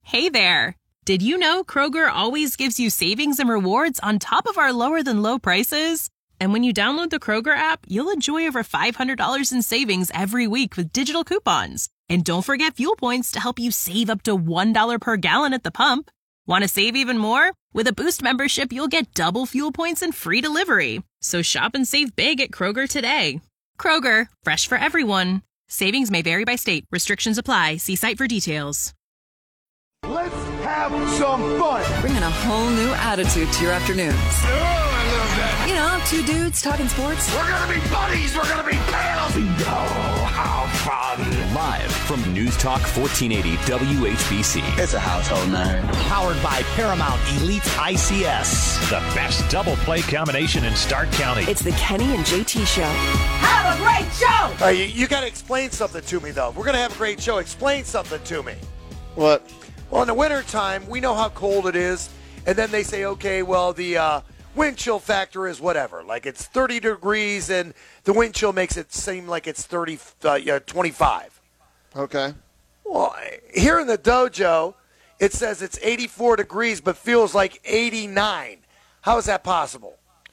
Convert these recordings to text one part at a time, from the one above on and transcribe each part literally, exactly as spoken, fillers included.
Hey there! Did you know Kroger always gives you savings and rewards on top of our lower-than-low prices? And when you download the Kroger app, you'll enjoy over five hundred dollars in savings every week with digital coupons. And don't forget fuel points to help you save up to one dollar per gallon at the pump. Want to save even more? With a Boost membership, you'll get double fuel points and free delivery. So shop and save big at Kroger today. Kroger, fresh for everyone. Savings may vary by state. Restrictions apply. See site for details. Let's have some fun. Bringing a whole new attitude to your afternoons. Oh, I love that. You know, two dudes talking sports. We're going to be buddies. We're going to be pals. Oh, how fun. Live from News Talk fourteen eighty W H B C. It's a household name. Powered by Paramount Elite I C S. The best double play combination in Stark County. It's the Kenny and J T Show. Have a great show! All right, you, you got to explain something to me, though. We're going to have a great show. Explain something to me. What? Well, in the wintertime, we know how cold it is, and then they say, okay, well, the uh, wind chill factor is whatever. Like it's thirty degrees, and the wind chill makes it seem like it's thirty, uh, yeah, twenty-five. Okay. Well, here in the dojo, it says it's eighty-four degrees, but feels like eighty-nine. How is that possible?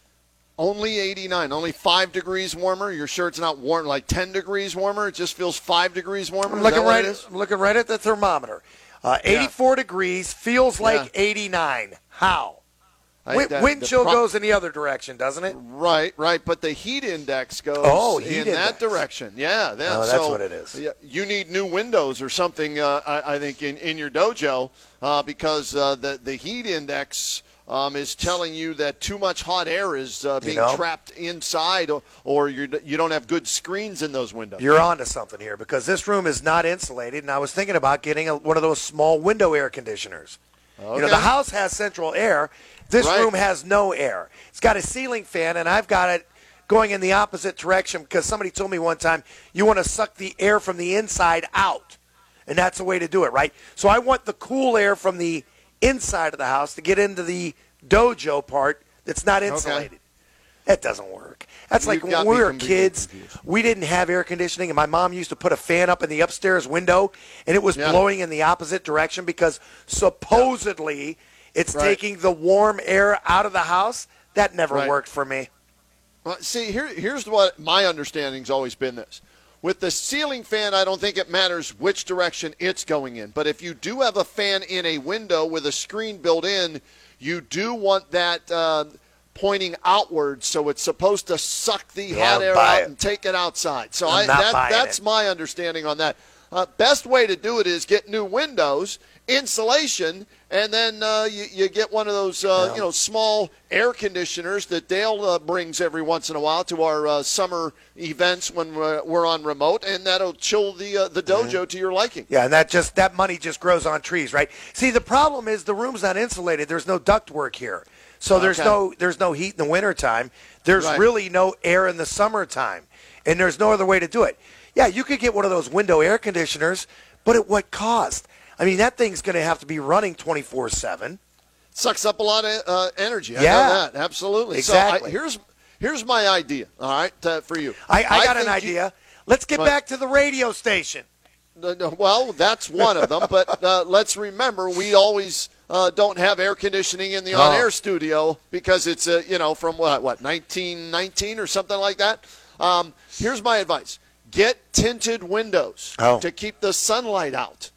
Only eighty-nine, only five degrees warmer. You're sure it's not warm, like ten degrees warmer? It just feels five degrees warmer? I'm Is looking that what right, it is? I'm looking right at the thermometer. Uh, eighty-four Yeah. degrees, feels like Yeah. eighty-nine. How? I- Wind, that- wind the chill pro- goes in the other direction, doesn't it? Right, right. But the heat index goes Oh, heat in index. that direction. Yeah. That, Oh, that's so, what it is. yeah, you need new windows or something, uh, I, I think, in, in your dojo uh, because uh, the, the heat index um, is telling you that too much hot air is uh, being You know? trapped inside or, or you're, you don't have good screens in those windows. You're onto something here because this room is not insulated, and I was thinking about getting a, one of those small window air conditioners. Okay. You know, the house has central air. This Right. room has no air. It's got a ceiling fan, and I've got it going in the opposite direction because somebody told me one time you want to suck the air from the inside out, and that's the way to do it, right? So I want the cool air from the inside of the house to get into the dojo part that's not insulated. That doesn't work. That's like You've when got we me were completely kids, confused. we didn't have air conditioning, and my mom used to put a fan up in the upstairs window, and it was Yeah. blowing in the opposite direction because supposedly it's Right. taking the warm air out of the house. That never Right. worked for me. Well, see, here, here's what my understanding's always been this. With the ceiling fan, I don't think it matters which direction it's going in. But if you do have a fan in a window with a screen built in, you do want that uh, pointing outwards, so it's supposed to suck the Yeah, hot air buy out it. and take it outside. So I'm I, not that, buying that's it. my understanding on that. Uh, best way to do it is get new windows, insulation, and then uh, you, you get one of those uh, Yeah. you know small air conditioners that Dale uh, brings every once in a while to our uh, summer events when we're, we're on remote, and that'll chill the uh, the dojo to your liking. Yeah, and that just that money just grows on trees, right? See, the problem is the room's not insulated. There's no ductwork here. So there's Okay. no there's no heat in the wintertime. There's Right. really no air in the summertime. And there's no other way to do it. Yeah, you could get one of those window air conditioners, but at what cost? I mean, that thing's going to have to be running twenty-four seven. Sucks up a lot of uh, energy. I Yeah. know that. Absolutely. Exactly. So I, here's here's my idea, all right, uh, for you. I, I got an think you- idea. Let's get What? back to the radio station. No, no, well, that's one of them, but uh, let's remember we always uh, don't have air conditioning in the Oh. on-air studio because it's uh, you know from what what nineteen nineteen or something like that. Um, here's my advice: get tinted windows Oh. to keep the sunlight out,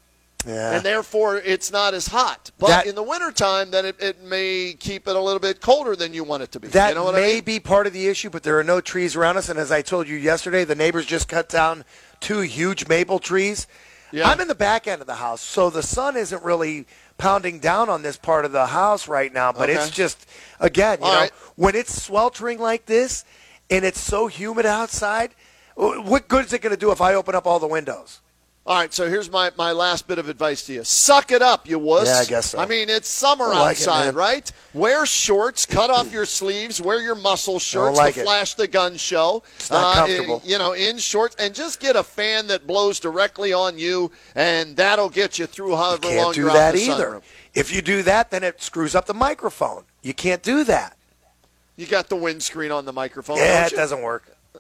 Yeah. and therefore it's not as hot. But That- in the wintertime, then it, it may keep it a little bit colder than you want it to be. That you know what may I mean? be part of the issue, but there are no trees around us. And as I told you yesterday, the neighbors just cut down two huge maple trees. Yeah. I'm in the back end of the house, so the sun isn't really pounding down on this part of the house right now. But Okay. it's just, again, you All know, right. when it's sweltering like this and it's so humid outside, what good is it going to do if I open up all the windows? All right, so here's my, my last bit of advice to you. Suck it up, you wuss. Yeah, I guess so. I mean, it's summer I like it, outside, man. right? Wear shorts, cut off your sleeves, wear your muscle shirts like to it. flash the gun show. It's not Uh, comfortable. You know, in shorts, and just get a fan that blows directly on you, and that'll get you through however Can't long do you're out that in the either. sunroom. If you do that, then it screws up the microphone. You can't do that. You got the windscreen on the microphone, Yeah, don't it you? doesn't work.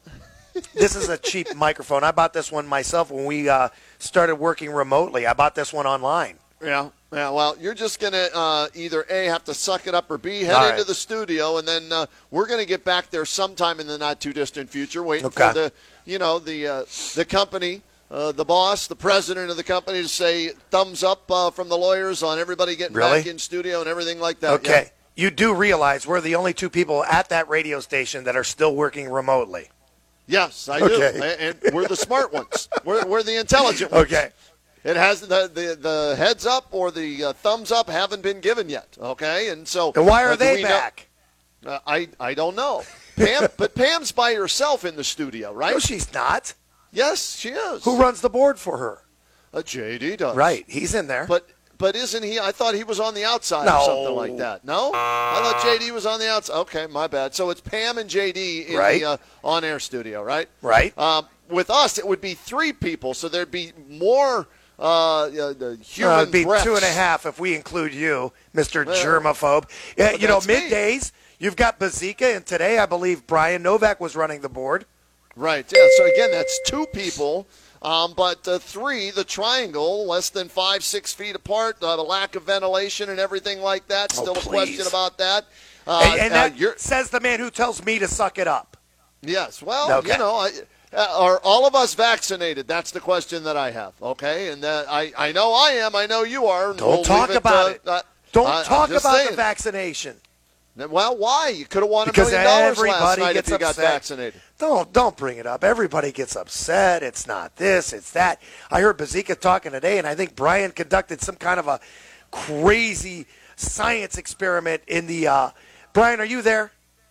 This is a cheap microphone. I bought this one myself when we uh, started working remotely. I bought this one online. Yeah, yeah. Well, you're just going to uh, either A, have to suck it up, or B, head All into right. the studio, and then uh, we're going to get back there sometime in the not-too-distant future, waiting Okay. for the, you know, the uh, the company, uh, the boss, the president of the company to say thumbs up uh, from the lawyers on everybody getting Really? back in studio and everything like that. Okay. You do realize we're the only two people at that radio station that are still working remotely. Yeah. Yes, I Okay. do. And and we're the smart ones. We're, we're the intelligent ones. Okay. It has the, the, the heads up or the uh, thumbs up haven't been given yet. Okay, and so And why uh, are do they we know- back? Uh, I I don't know. Pam, but Pam's by herself in the studio, right? No, she's not. Yes, she is. Who runs the board for her? Uh, J D does. Right. He's in there. But but isn't he? I thought he was on the outside No. or something like that. No, I thought J D was on the outside. Okay, my bad. So it's Pam and J D in Right. the uh, on-air studio, right? Right. Um, with us, it would be three people, so there'd be more uh, uh, the human Uh, it'd be breaths. two and a half if we include you, Mister Well, Germaphobe. Yeah, but you know, that's me. middays, you've got Bazika, and today I believe Brian Novak was running the board. Right. Yeah. So again, that's two people, um, but uh, three, the triangle, less than five, six feet apart, uh, the lack of ventilation and everything like that. Oh, Still a please. question about that. Uh, and and uh, that you're, says the man who tells me to suck it up. yes. Well, Okay. you know, I, uh, are all of us vaccinated? That's the question that I have. Okay, and uh, I, I know I am. I know you are. and Don't we'll talk leave about uh, it. uh, Don't I- I'm talk just about saying. the vaccination. Well, why? You could have won a Because million dollars last everybody night gets if you got upset. vaccinated. Don't don't bring it up. Everybody gets upset. It's not this, it's that. I heard Bazika talking today, and I think Brian conducted some kind of a crazy science experiment in the. Uh, Brian, are you there?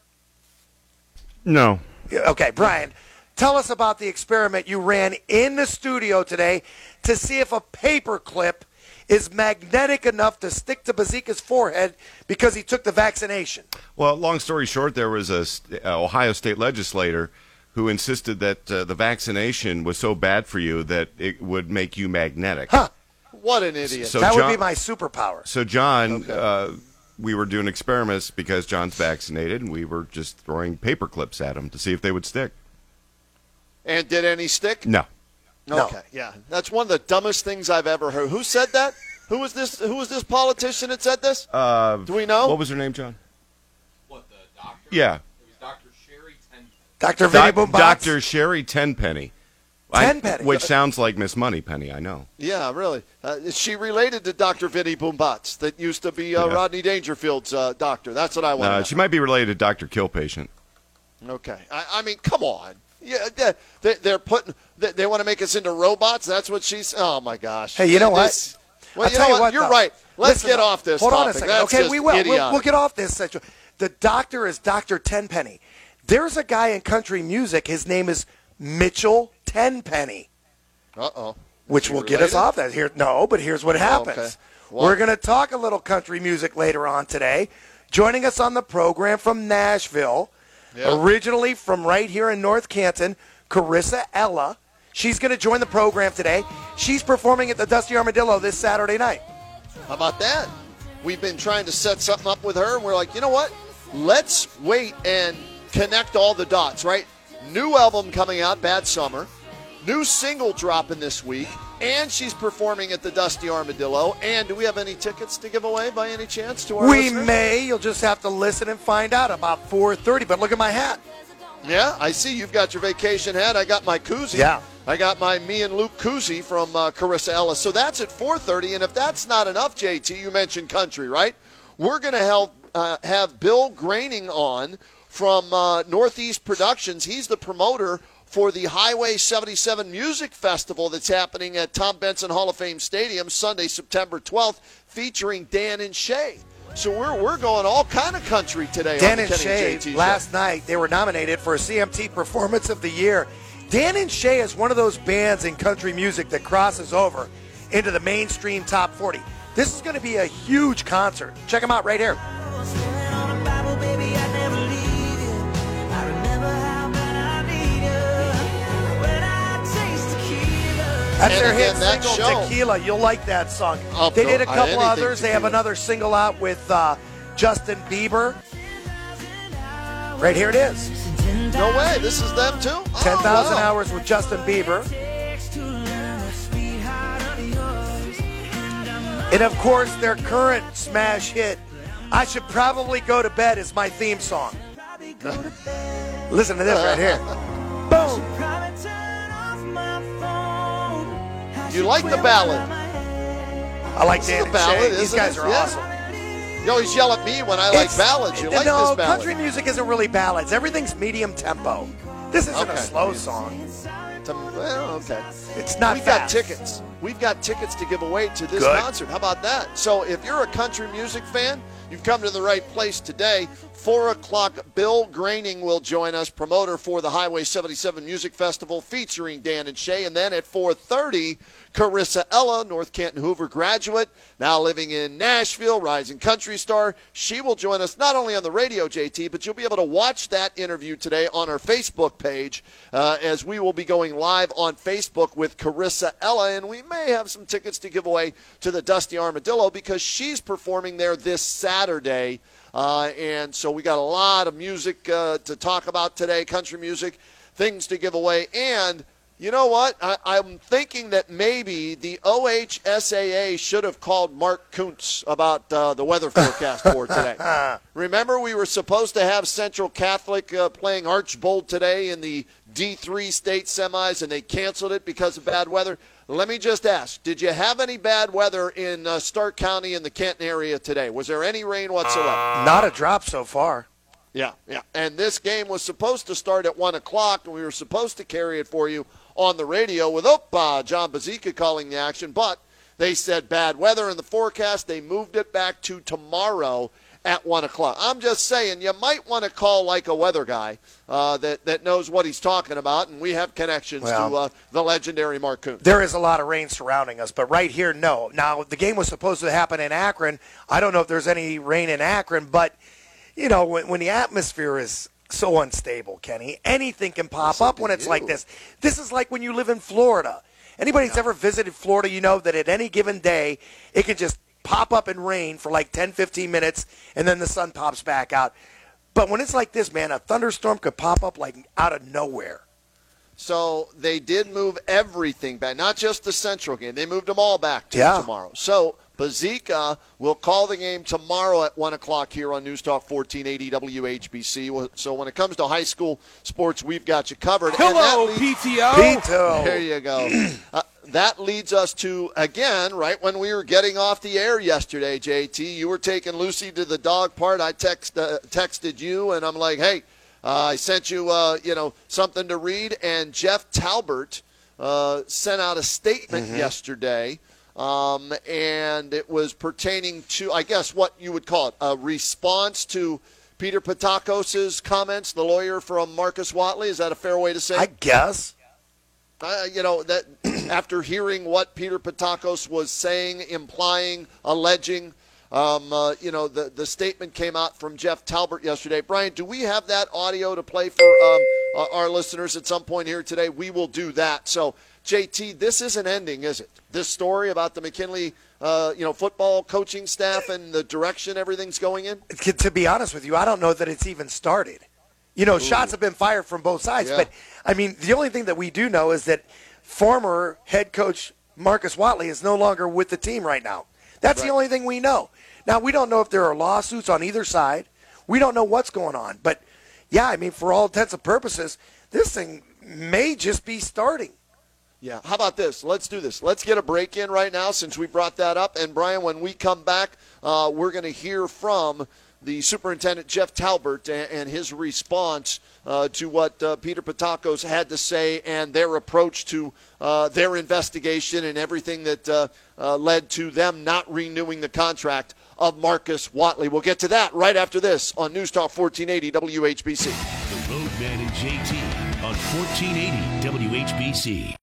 No. Yeah, Okay, Brian, tell us about the experiment you ran in the studio today to see if a paper clip is magnetic enough to stick to Bazika's forehead because he took the vaccination. Well, long story short, there was a st- uh, Ohio state legislator who insisted that uh, the vaccination was so bad for you that it would make you magnetic. Huh. What an idiot! So that John, would be my superpower. So John, Okay. uh, we were doing experiments because John's vaccinated, and we were just throwing paper clips at him to see if they would stick. And did any stick? No. No. Okay, yeah, that's one of the dumbest things I've ever heard. Who said that? Who was this? Who was this politician that said this? Uh, Do we know? What was her name, John? What, the doctor? Yeah. It was Doctor Sherry Ten. Doctor Vinny Doc- Boombox. Doctor Sherry Tenpenny. I- Tenpenny. Which sounds like Miss Moneypenny, I know. Yeah, really. Uh, is she related to Doctor Vinny Boombots that used to be uh, Yeah. Rodney Dangerfield's uh, doctor? That's what I want. Uh, to she might be related to Doctor Killpatient. Okay. I, I mean, come on. Yeah, they- they, they're putting. They, they want to make us into robots. That's what she's. Oh my gosh. Hey, you know what? This- well, I'll you tell know you what? what, You're though. right. Let's Listen, get off this. Hold topic. on a second. That's okay, just we will. We'll, idiotic. we'll get off this situation. The doctor is Doctor Tenpenny. There's a guy in country music. His name is Mitchell Tenpenny, Uh oh. which will get us off that. Here, no, but here's what happens. okay. What? We're going to talk a little country music later on today. Joining us on the program from Nashville, Yeah. originally from right here in North Canton, Carissa Ella. She's going to join the program today. She's performing at the Dusty Armadillo this Saturday night. How about that? We've been trying to set something up with her, and we're like, you know what? Let's wait and connect all the dots, right? New album coming out, Bad Summer. New single dropping this week. And she's performing at the Dusty Armadillo. And do we have any tickets to give away by any chance to our We listeners? may. You'll just have to listen and find out about four thirty. But look at my hat. Yeah, I see you've got your vacation hat. I got my koozie. Yeah. I got my me and Luke koozie from uh, Carissa Ellis. So that's at four thirty. And if that's not enough, J T, you mentioned country, right? We're going to help uh, have Bill Graining on from uh, Northeast Productions. He's the promoter for the Highway seventy-seven Music Festival that's happening at Tom Benson Hall of Fame Stadium Sunday, September twelfth, featuring Dan and Shay. So we're we're going all kind of country today. Dan on the and Kenny Shay, J T show. last night, they were nominated for a C M T Performance of the Year. Dan and Shay is one of those bands in country music that crosses over into the mainstream top forty. This is going to be a huge concert. Check them out right here. That's And their hit again, that single, show- Tequila. You'll like that song. Oh, They did a no, couple anything others. They have Tequila. another single out with uh, Justin Bieber. Right here it is. No way. This is them too? Oh, ten thousand wow. hours with Justin Bieber. And, of course, their current smash hit, I Should Probably Go to Bed, is my theme song. Listen to this right here. Boom. You like the ballad? I like This Dan is a and ballad, Shay. These isn't guys it? are Yeah. awesome. You always yell at me when I like It's- ballads. You like no, this ballad. country music isn't really ballads. Everything's medium tempo. This isn't Okay. a slow song. Well, okay. It's not We've got fast. tickets. We've got tickets to give away to this Good. concert. How about that? So if you're a country music fan, you've come to the right place today. Four o'clock, Bill Graining will join us, promoter for the Highway seventy-seven Music Festival featuring Dan and Shay. And then at four thirty, Carissa Ella, North Canton Hoover graduate, now living in Nashville, rising country star. She will join us not only on the radio, J T, but you'll be able to watch that interview today on our Facebook page uh, as we will be going live on Facebook with Carissa Ella. And we may have some tickets to give away to the Dusty Armadillo because she's performing there this Saturday. Uh, and so we got a lot of music uh, to talk about today, country music, things to give away. And you know what? I, I'm thinking that maybe the O H S A A should have called Mark Kuntz about uh, the weather forecast for today. Remember, we were supposed to have Central Catholic uh, playing Archbold today in the D three state semis, and they canceled it because of bad weather. Let me just ask, did you have any bad weather in uh, Stark County and the Canton area today? Was there any rain whatsoever? Not a drop so far. Yeah, yeah. And this game was supposed to start at one o'clock, and we were supposed to carry it for you on the radio with oh, uh, John Bazika calling the action. But they said bad weather in the forecast. They moved it back to tomorrow at one o'clock. I'm just saying you might want to call like a weather guy uh, that, that knows what he's talking about, and we have connections Well, to uh, the legendary Mark Kuntz. There is a lot of rain surrounding us, but right here, no. Now, the game was supposed to happen in Akron. I don't know if there's any rain in Akron, but, you know, when, when the atmosphere is so unstable, Kenny, anything can pop Listen up to when it's you. like this. This is like when you live in Florida. Anybody that's ever visited Florida, you know that at any given day, it can just pop up and rain for like ten, fifteen minutes, and then the sun pops back out. But when it's like this, man, a thunderstorm could pop up like out of nowhere. So they did move everything back, not just the Central game. They moved them all back to Yeah. tomorrow. So Bazika will call the game tomorrow at one o'clock here on News Talk fourteen eighty W H B C. So when it comes to high school sports, we've got you covered. Hello, and that leads- P T O. Pito. There you go. uh, that leads us to, again, right when we were getting off the air yesterday, J T, you were taking Lucy to the dog park. I text, uh, texted you, and I'm like, hey, uh, I sent you, uh, you know, something to read. And Jeff Talbert uh, sent out a statement Mm-hmm. yesterday, um, and it was pertaining to, I guess, what you would call it, a response to Peter Patakos' comments, the lawyer from Marcus Watley. Is that a fair way to say it? I guess. Uh, you know, that after hearing what Peter Patakos was saying, implying, alleging, um, uh, you know, the, the statement came out from Jeff Talbert yesterday. Brian, do we have that audio to play for um, uh, our listeners at some point here today? We will do that. So, J T, this isn't ending, is it? This story about the McKinley, uh, you know, football coaching staff and the direction everything's going in? To to be honest with you, I don't know that it's even started. You know, shots have been fired from both sides. Yeah. But, I mean, the only thing that we do know is that former head coach Marcus Watley is no longer with the team right now. That's Right. the only thing we know. Now, we don't know if there are lawsuits on either side. We don't know what's going on. But, yeah, I mean, for all intents and purposes, this thing may just be starting. Yeah. How about this? Let's do this. Let's get a break in right now since we brought that up. And, Brian, when we come back, uh, we're going to hear from the superintendent, Jeff Talbert, and, and his response uh, to what uh, Peter Patakos had to say and their approach to uh, their investigation and everything that uh, uh, led to them not renewing the contract of Marcus Watley. We'll get to that right after this on News Talk fourteen eighty W H B C. The Roadman and J T on fourteen eighty W H B C.